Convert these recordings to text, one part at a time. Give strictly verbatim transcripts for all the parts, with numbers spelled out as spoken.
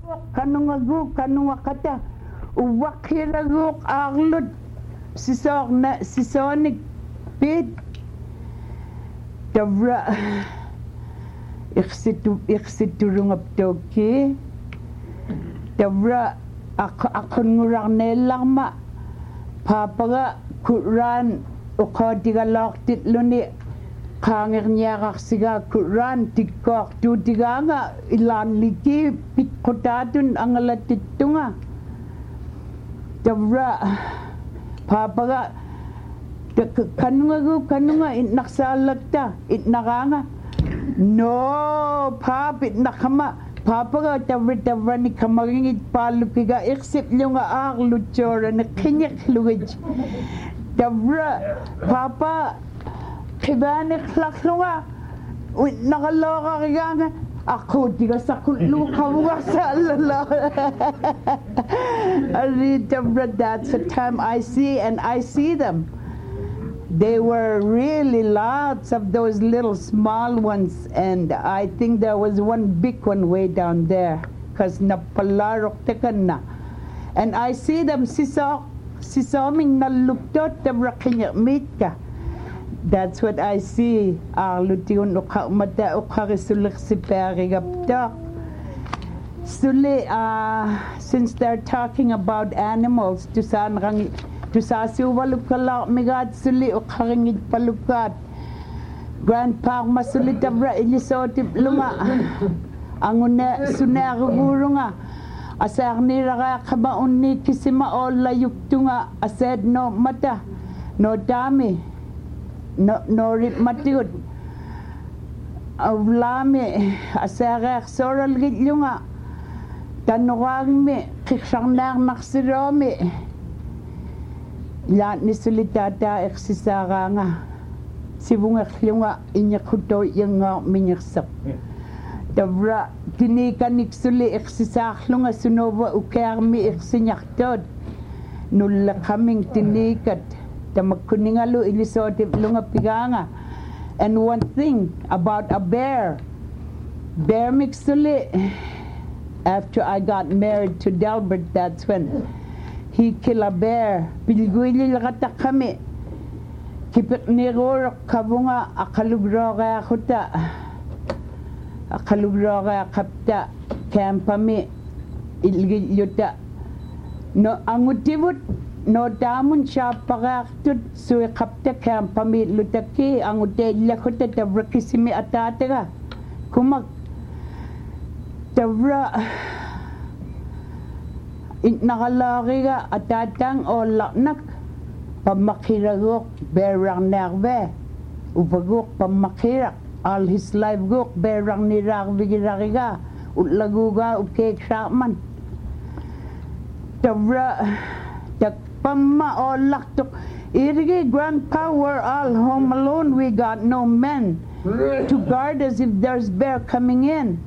kanungagu kanungakata uwakiraguk aglut sisorna sisonik pit tavra iksitu iksiturungaptoki tavra akon ngurarnellarma papaga kuran uqaatigalortit luni qaangirniaqarsiga kuran tikkoortuutigaanga ilaanliki pitqutaatun angalatittunga tavra papaga kanungagu kanunga itnaqsaallakta itnaqaanga no pap itnaqama papaga tavra tavrani kamagingit paalukiga iqsiplunga aarlutsoora niqinyiqlugij tavra papa qibaanik laqlunga itnaqaloorarigaanga aquutiga saqullu qavugarsaalala ari tavra that's the time I see and I see them. They were really lots of those little small ones, and I think there was one big one way down there, because napalarok tekanna. And I see them siso sisoming naluktot tabrakinya mitka. That's what I see. Arlutiun ukamata ukarisulik siperigapta. Suli, uh, since they're talking about animals, to san rangi. Tusasi walukala migat suli ukaringit palukat grandpa masuli tabra ilisotip lunga angune sunarugurunga asarni raga kaba unni kisima olla yuktunga ased no mata no dami no no rip matiut avlami asara soral gitlunga tanurang me kiksangnar naksiromi la nisulitata eksisaranga sibunga khliunga inyakhuto yanga minyaksak tavra tinika niksuli eksisarlunga sunova ukermi eksinyaktot nulla coming tinikat tamakuningalu ilisotif lunga piganga. And one thing about a bear bear miksuli after I got married to Delbert, that's when he killed a bear. Pilguili lagata kami. Kipik niror kabunga akalugroga kuta. Akalugroga kapta kampami ilgiluta. No angutibut no damun siya pagaktut suy kapta kampami lutaki angute lakuta tabrakisimi atatega. Kumak tabra itnakalariga atatang o laknak pamakiragok berang nerve upagok pamakirak all his life gok berang nirag vigirariga utlaguga upkek shaman tabra tak pamma o laktok irigi grandpa we're all home alone, we got no men to guard us if there's bear coming in.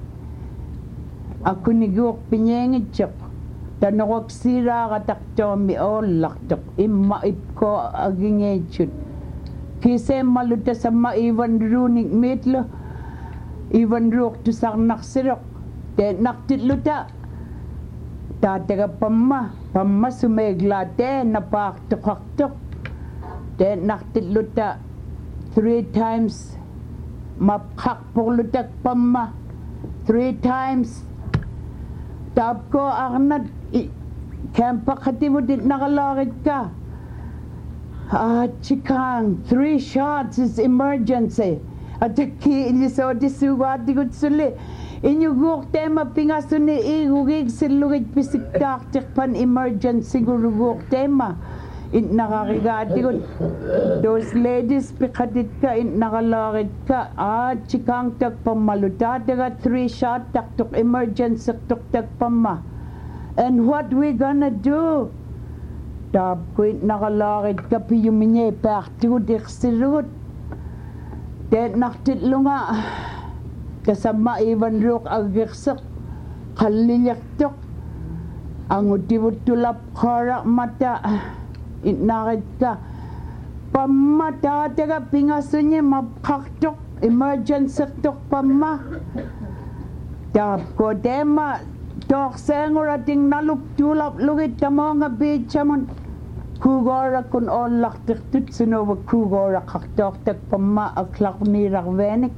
Ako nigok pinyengit chak tanok sira katakto mi o laktok immaip ko agingechut kise maluta sa maiwan runik mitlo iwan ruk tu sak naksirok te naktitluta tataga pamma pamma sumegla te napaktok te naktitluta three times mapkak poklutak pamma three times tapko arnat kempa katibudit nakalakit ka ah chikang three shots is emergency at the key iliso disuwati kutsuli inyuguk tema pingasuni igugig silugit pisiktak tikpan emergency guruguk tema in nakakigati ko those ladies pikatit ka in nakalakit ka ah chikang tagpamaluta daga three shot taktok emergency tuk tagpama and what we gonna do tab ko in nakalakit ka piyuminye pakti ko diksirut de naktitlunga kasama iwan ruk agirsak kalilyak ang utibutulap korak mata inakit ka pamata taga pingasunye mapaktok emergency tok pama tap ko tema Tok sengura ting nalup tulap lugit tamonga beachamon. Kugora kun olak tiktut sunova kugora kaktok tak pama aklak ni rakvenik.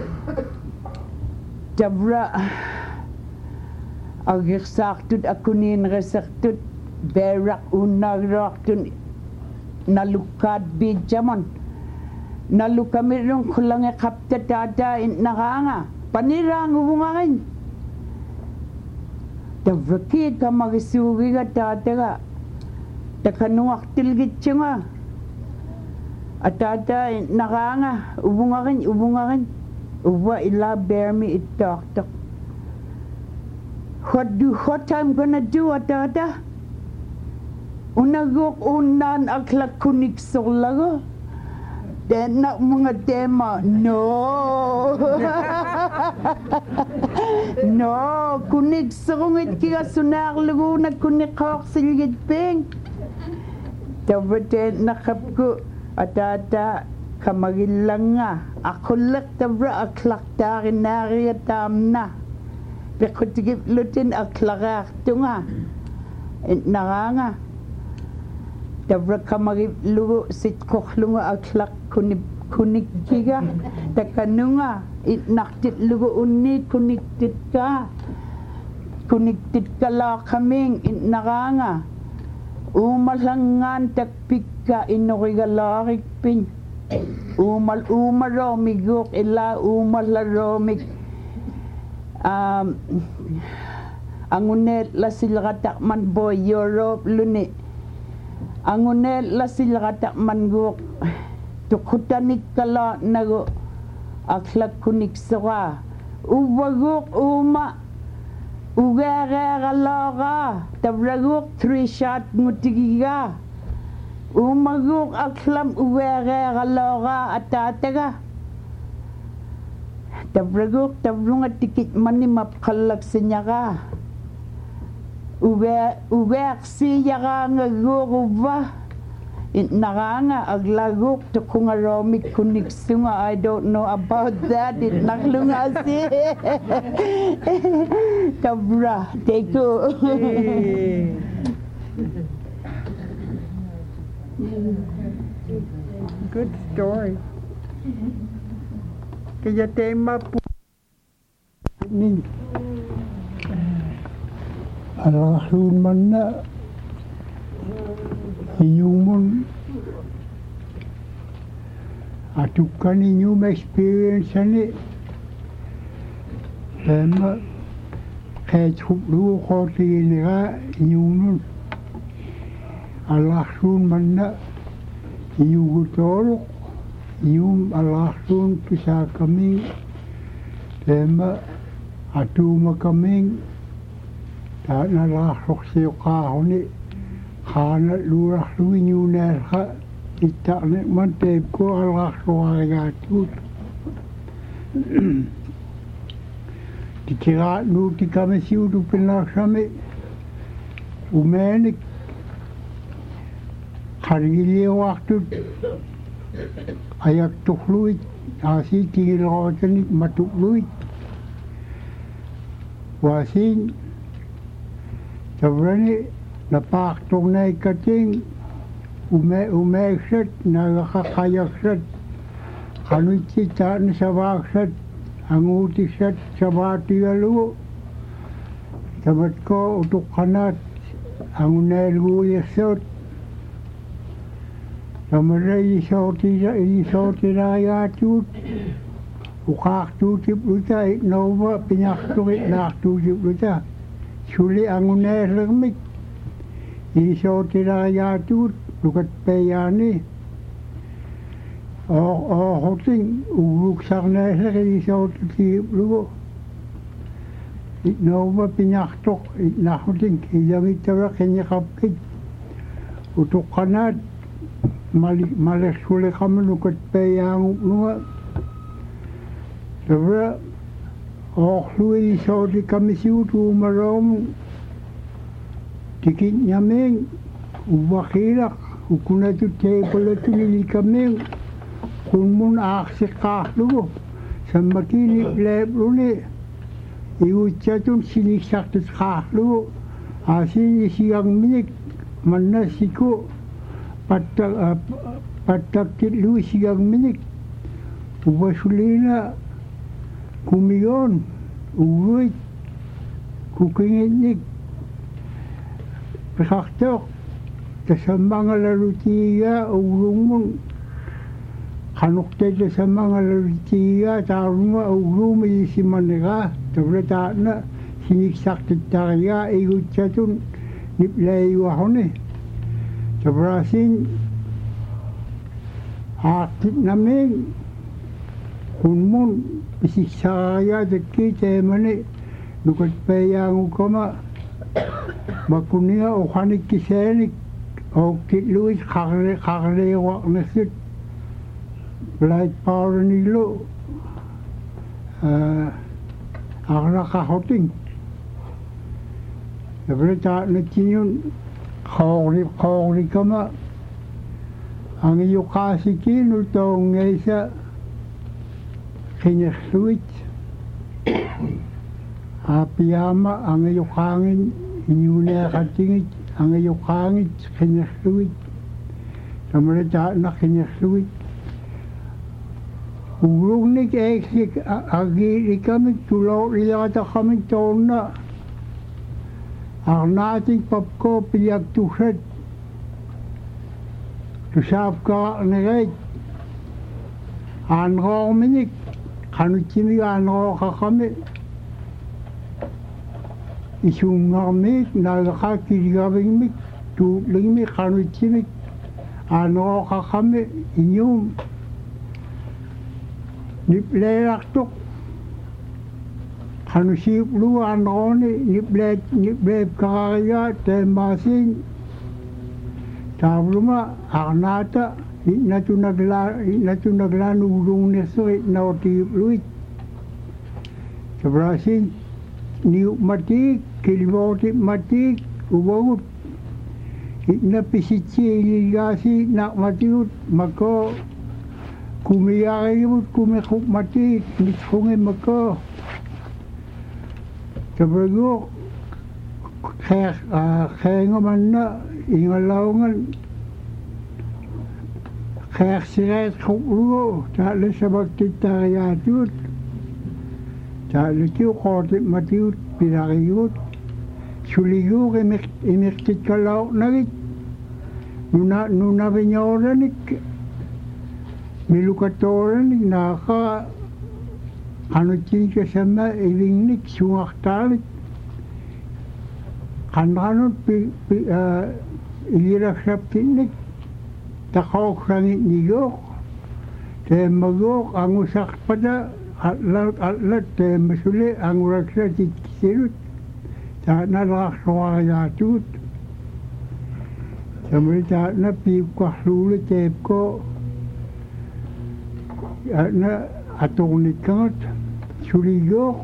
Tabra agirsaktut akunin resaktut berak unagraktun nalukat beachamon. Nalukamirung kulang e kapta tata in nakanga. Panirang ubungakin. Tavaki ka magisugi ka tata ka. Takanuak tilgit siya nga. At tata in nakanga. Ubungakin, ubungakin. Uwa ila bear me it talk talk. What do, what I'm gonna do at tata? Unagok unan aklak kunik solago. Dan nak mga tema, no. No, kunig sungit kaya sunak lugo na kunig kawak siligid ping. Tabate nakap ko atata kamagilang nga. Ako lak tabra aklak tarin nari atam na. Peko tigip lutin aklakak to nga. Nakanga. Tabra kamagip lugo sit kokhlunga aklak kunik kunik kiga takanunga itnaktit lugo unni kuniktit ka kuniktit ka la kaming itnakanga umalangan takpika inorigalarek pin umal umaromigok ila umalaromig um angunet la silgatak man boy Europe luni angunet la silgatak man gok tukutanik kala nago aklak kunik sawa uwagok uma ugara laga tabragok three shot ngutigiga umagok aklam ugara laga atataga tabragok tabrunga tikit mani mapkalak senyaga uwe uwe si yaga ngaguruba nakanga aglagok to kungaromik kunik sunga. I don't know about that. It naklunga si tabra teko. Good story. Kaya tema po ni alahun man na human atukan inyong experience ni tema kahit huklu ko tinira inyong alahun man na inyong gutolok inyong alahun pisa kami tema atuma kami tak nalahok siyo kahoni Hana lurah luinyu nerha itak nek mantep ko Allah suara tut dikira nu dikame siu du penasame umenik hargili waktu ayak tukluit asi tingil rotenik matukluit wasin tabrani napak tunay kating ume umekset nagkakayakset kanutita na sabakset angutikset sabati alu tabat ko utuk kanat ang unelguyasot tamaray isoti isoti rayatut ukaktutip luta itnova pinaktukit naktutip luta suli ang unelgmik isoti rayatut lukat peyani oh oh hoting uluk sarnese isoti tip lugo itnova pinaktok itnahuting iyamitawa kenyakapkit utuk kanat malik suli kami lukat peyang luga sabra oh lui isoti kami siutu marom tikit nyaming uwakilak ukunatu tepalatu lili kaming kunmun aksik kahlugo sa makinip lep luni iutsatun sinisartit qaarlugu aasini sigarminik mannasiku patta pattaktillu sigarminik uvasulina kumion uvuit kukingitnik peqartoq tasammangalalutiiga uulungun qanuqte tasammangalalutiiga taarunga uulumi isimaniga tavlataana siniksartittariga igutsatun niplaiuahuni tabrasin aartit namin kunmun pisiksararia takki teemani nukatpayaangukama makunia uqanikkisaanik ooktilluit qarle qarleeruarnassut blaitpaaranilu arlaqarrutin tablataanatsinun qoorli qoorlikama angiyuqaasikiinu toongeisa qingerluit apiama angiyuqaangin inuneeqatingit angiyuqaangit qingerluit tamalataana qingerluit uulugnik eeksik agiilikamik tulooriliqataqamik toonna arnaatik papko pilaktussat tusaapkaraqnereet aanroorminik qanutsimik aanrooqaqami isuungarmiik naagaqa kiligavigmik tuutligmik qanutsimik aanrooqaqami iñuum nipleelartuq qanusiiplugu aanrooni nipleet nipleepkarariga teemaasiin taavluma arnaata itnatunagla itnatunaglaan uulungnersuq itnautiipluit tabrasin niumatik kilvootip matik uvagut itnapisitsi naqmatigut mako kumiyaarigivut kumiquk matik mitqungi mako tabraguq qeeq qeengamanna ingalaungan qeeqsireet quplugu taalasabaktitariaatut taalatiu qootip matigut pilarigut suliguuq imiq imiqtitkalaornagit nuna nunaviñooranik milukatooranik naaqa qanutsiikasama ivingnik suungartaarik qanranut pi iliraksaptinnik taqooqsangit niguuq teemaguuq angusarpata atlat atlat teemasuli anguraksatikkisilut taanalaqarsuariaatuut tamalitaana piipqarluulu teepko ana atornikkangat suliguuq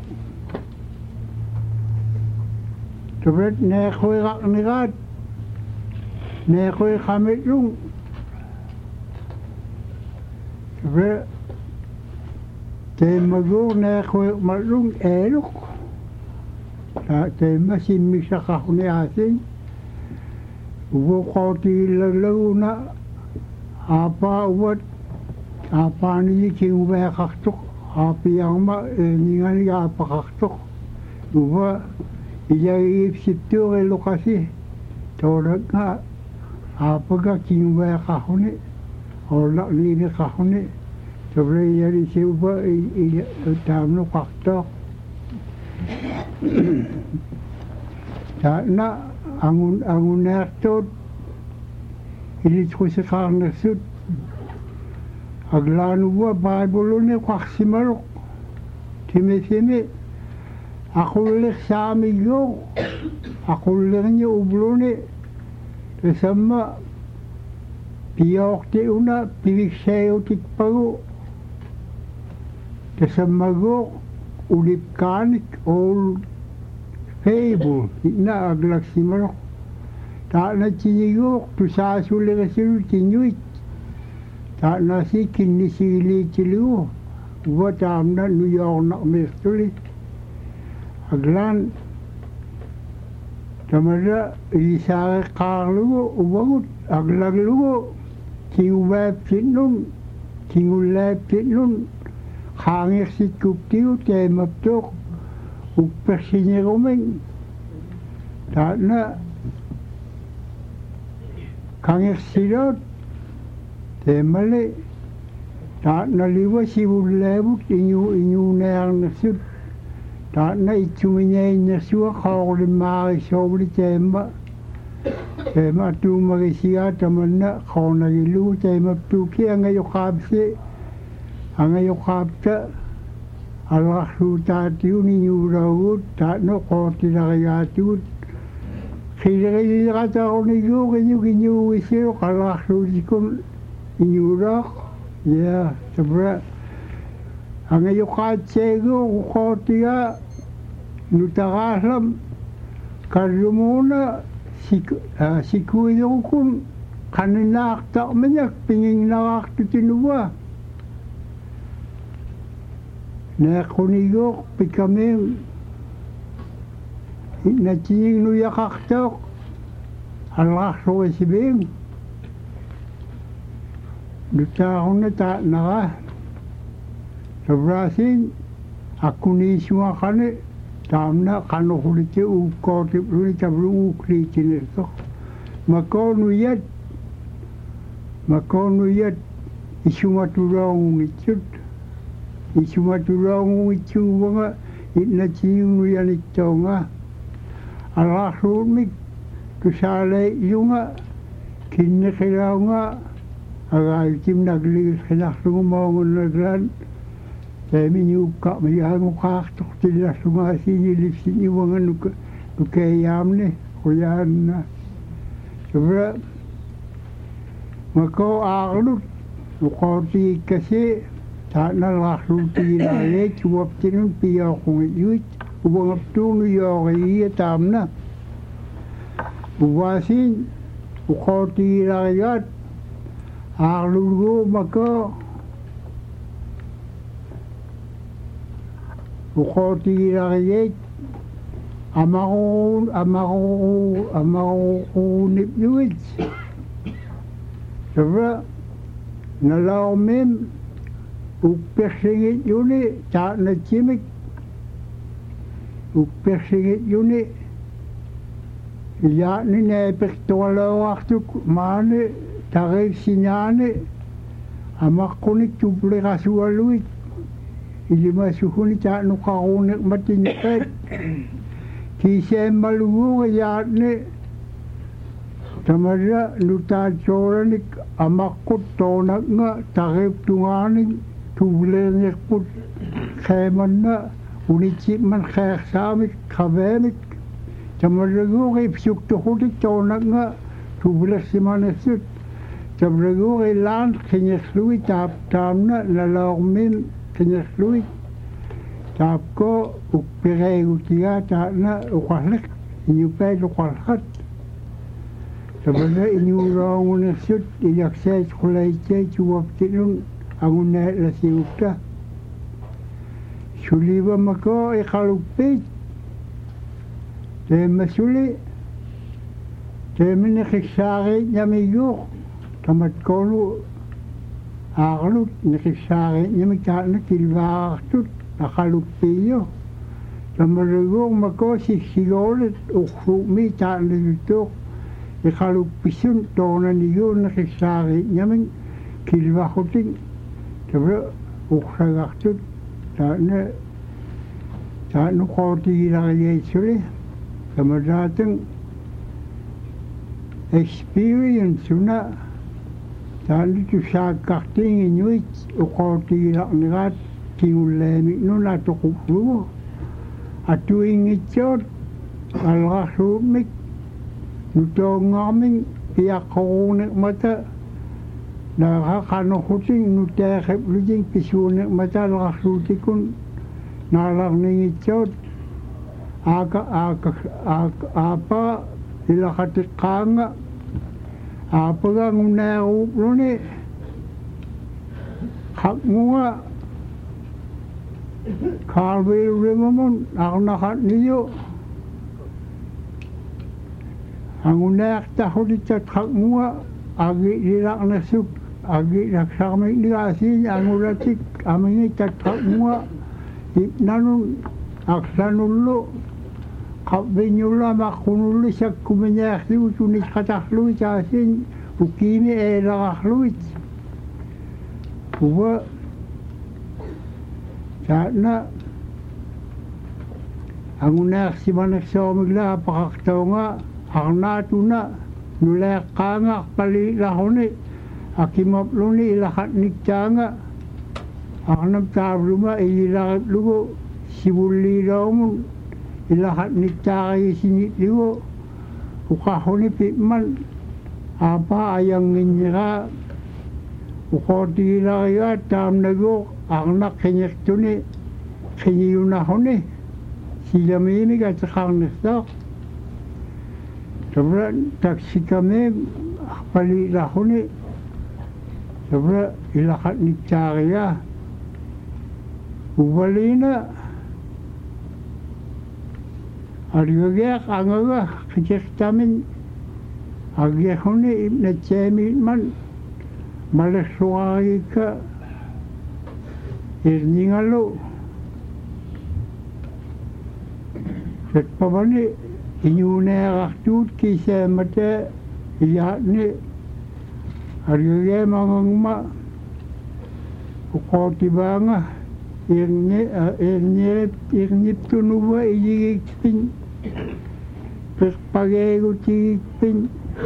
tablet neequiqarnigaat neequiqamitlung tabre teemaguuq neequiqmalung eeluq teema simmisaqarni aasin uvoqootiillalaguna aapa uvat aapaani kinguveeqartuq aapiarma ninganiga aapaqartuq uva ilagiipsittuurilluqasi toolaqqa aapaga kinguveeqarruni ollaqniiliqarruni tabriyalisiuva taamnuqartoq taana angun anguneertuut ilitqusiqaarnersut aglaanuva baibuluni qarsimaluq timisimi aqulliqsaamigguuq aqulliqni ubluni tasamma piyoortiuna pivikseejutikpagu tasammaguuq ulipkaanik oul fable ina aglaksimaluq taanatsiniiguuq tusaasulliqisilu tiñuit taanasi kinnisiiliitiligu uva taamna nuyoornaqmiirtuli aglan tamara isare qarlugo ubagut aglaglugo kiuweb tinun kiuleb tinun khangir sikuptiu temaptok uppersiniruming tana khangir silot temale tana liwa sibulebut inyu inyu nearnersut tana itsuminyainnersua khawlimari sobli temma tema tumagisia tamanna khawnagilu temaptuki angayokabse angayokabta alrahutatiu ninyurawut tana qotilariatut khiliriratarunigu ginyu ginyu wisiru alrahtutikun inyuraq ya sabra angayokatseegu qotiga nutagalam karumuna sikuidukun kaninaaqtaqmanak pinginnaaqtutinuwa nequnigoq pikamim nachining nuyaqaqtoq alraqsuisibim nutaquna ta'naqa sabrasin akunishuaqane tamna qanuqulite uqotipluni tablu uqlitinirtoq makonuyat makonuyat isumatulongitut isumatulongitsuwanga itnachinuyanittonga alaqsuumik tusale yunga kinniqilaunga agaitimnaqligisqinarlugumaungunaglan Teminyuka miyanguqaartortillassunga sinilifsiniwanga nuka nukeyaamne quyaanna sabra mako aarlut uqotiikkasi taanalrarluutigilaaleet suaptinun piyaaqungiyuit uvangaptuunu yooriia taamna uvaasiin uqotigilarigaat aarlulgu mako uqotigilarigeet amaruun amaru amaruunipnuit sabra nalaumim uppersingit yuni taanatsimik uppersingit yuni yaani neepektualauartuk maani tarifsinaani amaqqunit tupliqasualuit ilima suhuni taanuqaruuneq matinneqet kiiseemmaluguuga yaatni tamarra nutaatsoolanik amaqqut toonaqnga tariptungaanik tubleernerput qeemanna unitsimman qeersaamik qaveemik tamarraguuga ipsuktuqutik toonaqnga tublersimanersut tamarraguuga ilaan qinerlui taap taamna nalaormin qinerlui taapko ukpireegutiga taana uqarliq iñupeet uqarqat tamarra iñuuraangunersut ilakseet qulaitseet suaptinun angunneetlasiutta sulivamako iqalukpiit teemmasuli teeminiqissaariit namiguuq tamatkoolu aaqlut niqissaariit namik taana kilvaaqartut aqalukpiiyo tamarraguuq mako sissigoolit uqsuumi taanalituttuuq iqalukpissun toonaniguuq niqissaariit namik kilvaqutin tabra uqsagaqtut taana taanu qootigilariyeitsuli tamarraatun experience una taanu tusaaqqartiinginuit uqootigilarnigaat kingulleemiknun atoquplugu atuingitsoot alrarsuumik nutoongaarming piaqqoruuneqmata naaqaqanorruting nuteeqipluting pisuuneqmata alrarsuutikun naalarningitsoot aaka aaka aapa ilaqatiqqaanga aapaga nguneeruupluni qaqnguga Carville Rimmerman, Arnahat Nio. Angunak tahuli tatak mua, agi dilak nasuk, agi laksamik nilasin, angulatik, amini tatak mua, ipnanun, aksanullo, kapvinyula makunulli sakkuminyakhlu, tunis kataklu, tasin, ukini e lakahluit. Uwa, saatna, angunak simanak saumigla, pakaktaunga, Arna tuna nulek kanga pali lahoni akimap luni ilahat niktanga arnam tabruma ilahat lugo sibuli laumun ilahat niktaga isinit lugo ukahoni pitman apa ayang nginjira ukoti ilaga tam nago arna kenyek tuni kenyuna honi silamini gatakang nestok Sabra taksi kami pali lahuni sabra ilakat ni cariya ubalina arigagak angaga kecek tamin agihuni ibna cemi man malaswari ka irningalo setpabani Inyunerak tut kisah mata lihat ni harga mangma ukoti banga irni irni irni tu nuwa iji pin perpage uti pin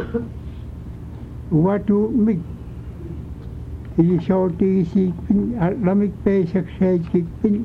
watu mik iji shorti si pin alamik pe saksa pin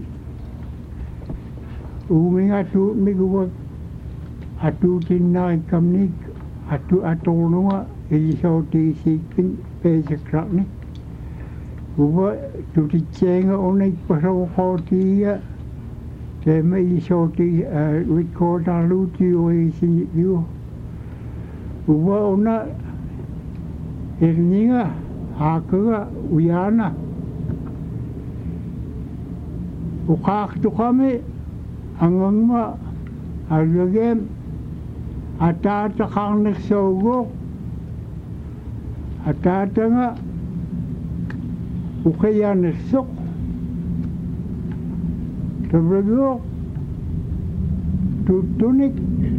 uminga tu mik Atu tinna kamnik atu atonua ili sauti sikin pesakrak ni uba tu tichenga onik pasau khotia tema ili sauti recorda luti o isi yu uba ona erninga hakaga uyana ukak tu kami angangma alagem Atata kang nagsogo atata nga ukaya nagsok tabragok tutunik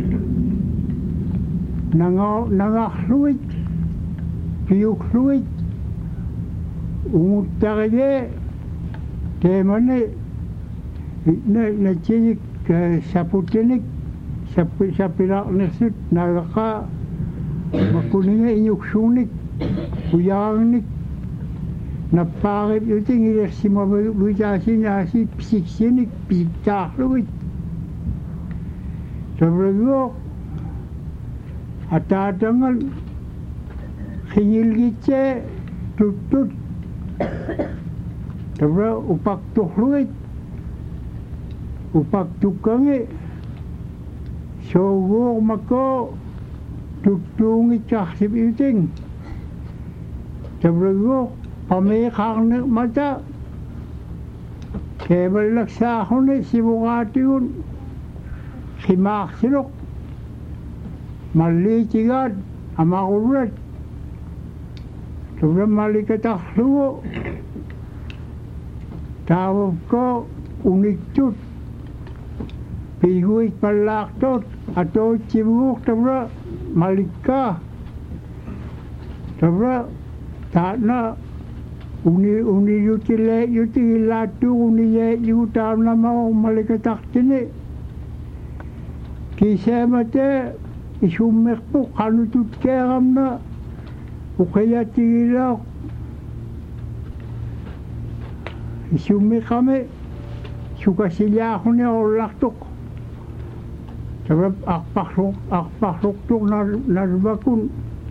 nanga nangahluit piyukluit umutagye temane na na chinik saputinik Sapi sapi rak nesut naraka makuninga inyuk sunik uyang nik naparit itu ngiler sima bujasi nasi psik sinik psik cahluit sebergo atatangan khingil gice tutut sebera upak tuhluit upak tukangi Sogo mako tutungi cahsip iting Tabrago pamekang na mata Kebal laksahon ni sibukati yun Simak silok Malitigad amakulat Tabra malikatakluo Tawag ko uniktut Piguit palaktot atau cibuk tabra malika tabra takna uni uni yutile yuti latu uni ye yutam nama malika taktini kisah mate isumek po kanutut keram na ukaya tila isumek kami suka silya ko niya olaktok Sebab akpahrok akpahrok tu nar narbakun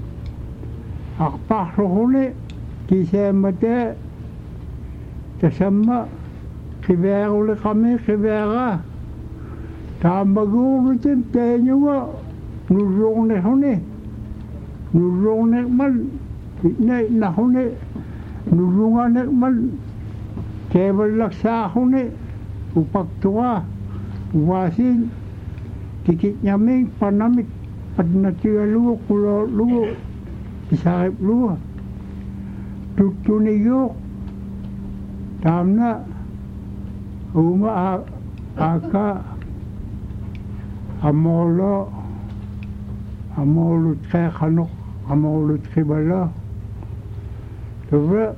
akpahrok ni kisah mata tersamma kibar oleh kami kibara tambagu macam tenyua nurung ni hone nurung ni man ni nah hone nurungan ni man kebal laksa hone upaktua wasin tikit nyaming panamik padnatia lu kulo lu isarip lu tutuniyo tamna uma aka amolo amolo trekhanok amolo tribala Tövre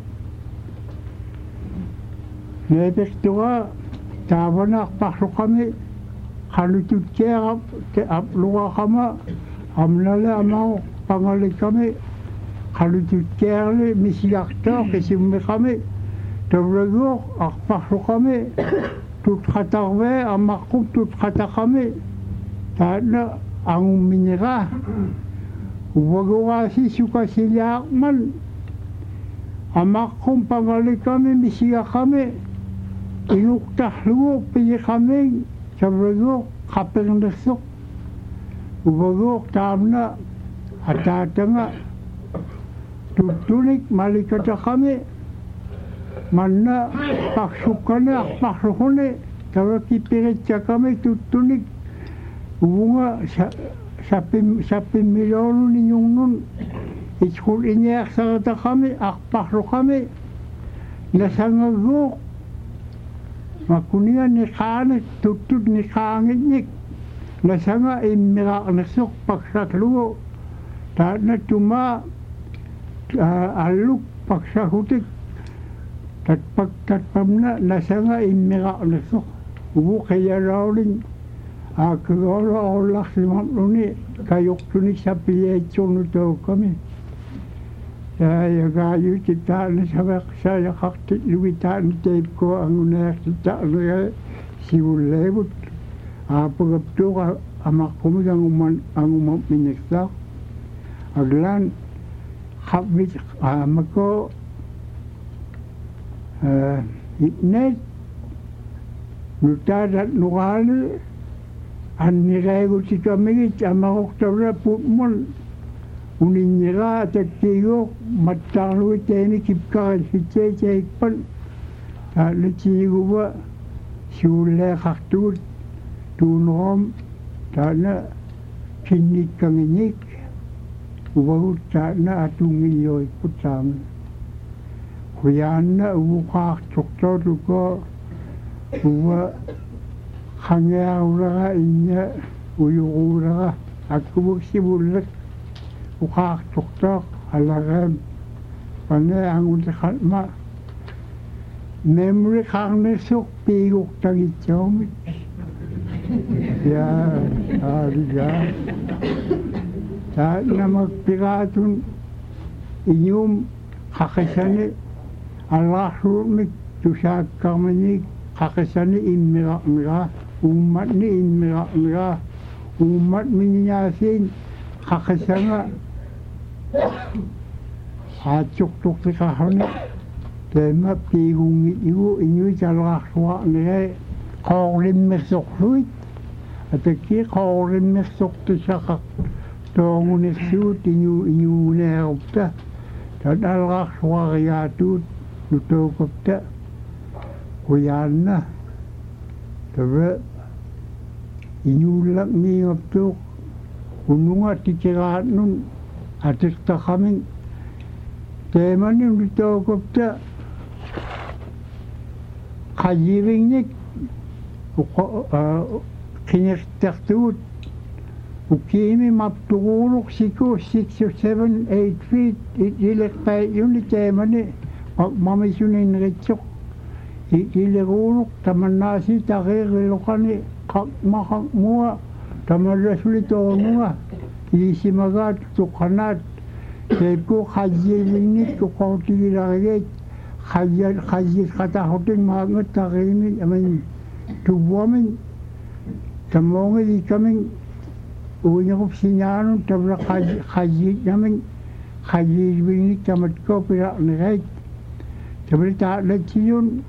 Nebektua Tavanak Pasukami Halutut Kerap Te Apluwa Kama Amnale Amau Pangalikami Halutut Kerli Misiakta Kesimme Kami Tövre Gur Ak Pasukami Tut Khatarve Amakum Tut Khatakami Tadna Angum Minera Wagurasi Suka Siliakman Amakum pangalikami misiya kami inuktahlu piye kami sabrego kapengdesok ubago tamna atatanga tutunik malikata kami manna paksukana paksukone tawa kipiretsa kami tutunik ubunga sapim sapim milonu ninyungnun Iskul ini aksarata kami, akpahro kami, nasangagok, makunia ni kaanit, tutut ni kaangit nik, nasanga imirak nasok paksakluo, taat na tuma aluk paksakutik, tat pagtatpamna, nasanga imirak nasok, ubu kaya rawling, akagoro olak si mamluni, kayok tunik sa piyetson ito kami. Saya gayu kita ni sabak saya hakti luitan tape ko ang unak kita ni siulebut apa kaptu amak kumi ang uman ang umam minikta aglan habit amako itnet nutadat nugali an nirego kita migit amak oktober putmon Uninira taktiyo mattalu teni kipka hitte cheikpan ta lechiwa shule khartut tunom ta na kinnik kanginik uwa ta na atungiyo putam huyanna uwa chokto ko uwa khanya ura inya uyura aku sibulak Ukak tuktok alagam pane angun khatma memory khang ne suk pi guk tagi chom ya ariga ta namak piratun inyum khakasane Allah rumik tusak kamani khakasane imira mira umat ni imira mira umat minyasin khakasanga Hacuk tuk tikahane tema pigungi iu inyu jalak suak nire kaurin mesok luit ataki kaurin mesok tisakak tongu nesiut inyu inyu neropta tadalak suak yatut nutokopta kuyanna tabe inyu lak ni ngaptuk ununga tikirat nun atik takamin temani nito kopta kajiringnik kinektaktut ukimi maptuguluk siku six or seven eight feet ilek pa yun temani mamisunin ritsok ilekuluk tamanasi takikilokani kakmakak mua tamarasulit mua isimagat tukhanat Tepko khajilingit ko kautilagit khajat khajit kata hoting mangat takimit amin tubuamin tamongi di kaming unya ko sinyanon tabra khajit namin khajit bingit tamat ko pira nait tabri ta lechion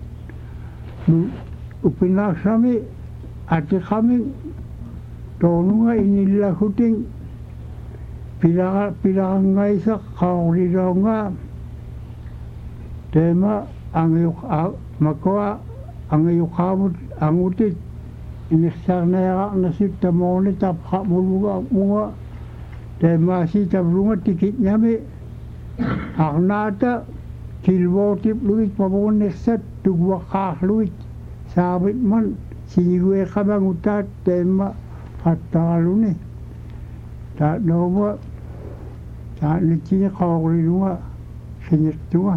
upinasami ate kami tonunga inilla huting Pila pila ngai sa kauri ronga tema ang makoa ang ayukamot ang utit inisarnera na sita mo ni tapha mulunga bunga te masita bunga tikit nyame arnata kilwotip luit pabon nesat tugwa kah luit sabit man sigue kabang utat tema fatalune ta nova ta ni chini khawri lunga sinik tunga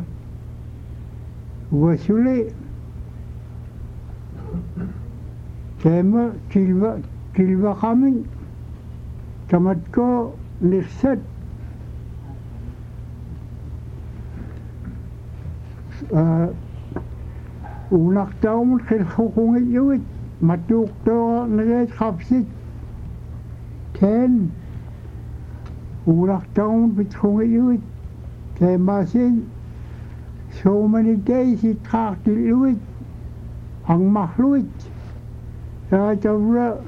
wasule tema kilwa kilwa kamin tamat ko nesat unak taum khil khukung yuit matuk to nge khapsit ten unak taum bitkhung yuit ke masin so many days it khak yuit ang mahluit ta chavra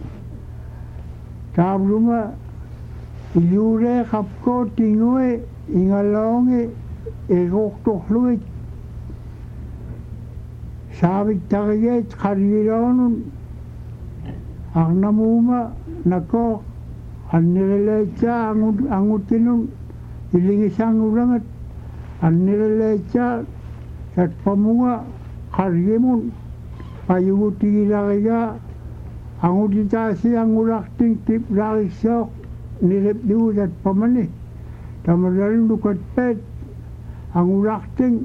tabruma yure khapko tingoe ingalonge egok to fluid sabit tagayet khariron ang namuma nako annilelecha angut angutinun ilingisang urangat annilelecha kat pamunga kharimun payuti lagaya angutita si angurakting tip lagisok nilip du kat pamani tamadalun dukat pet ang urakting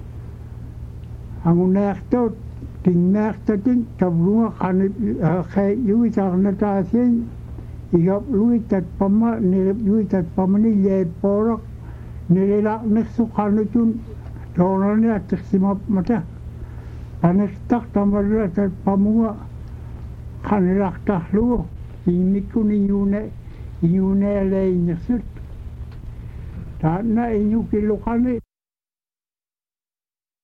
ang unektot ting nektatin tabrunga kanip kay yuit ang natasin igap luit at pama nilip yuit at pamani yed porak nililak neksukanutun donal ni at simap mata panestak tamadal at pamunga kanilak tahlu inikun inyune inyune lay nesut ta na inyu kilokani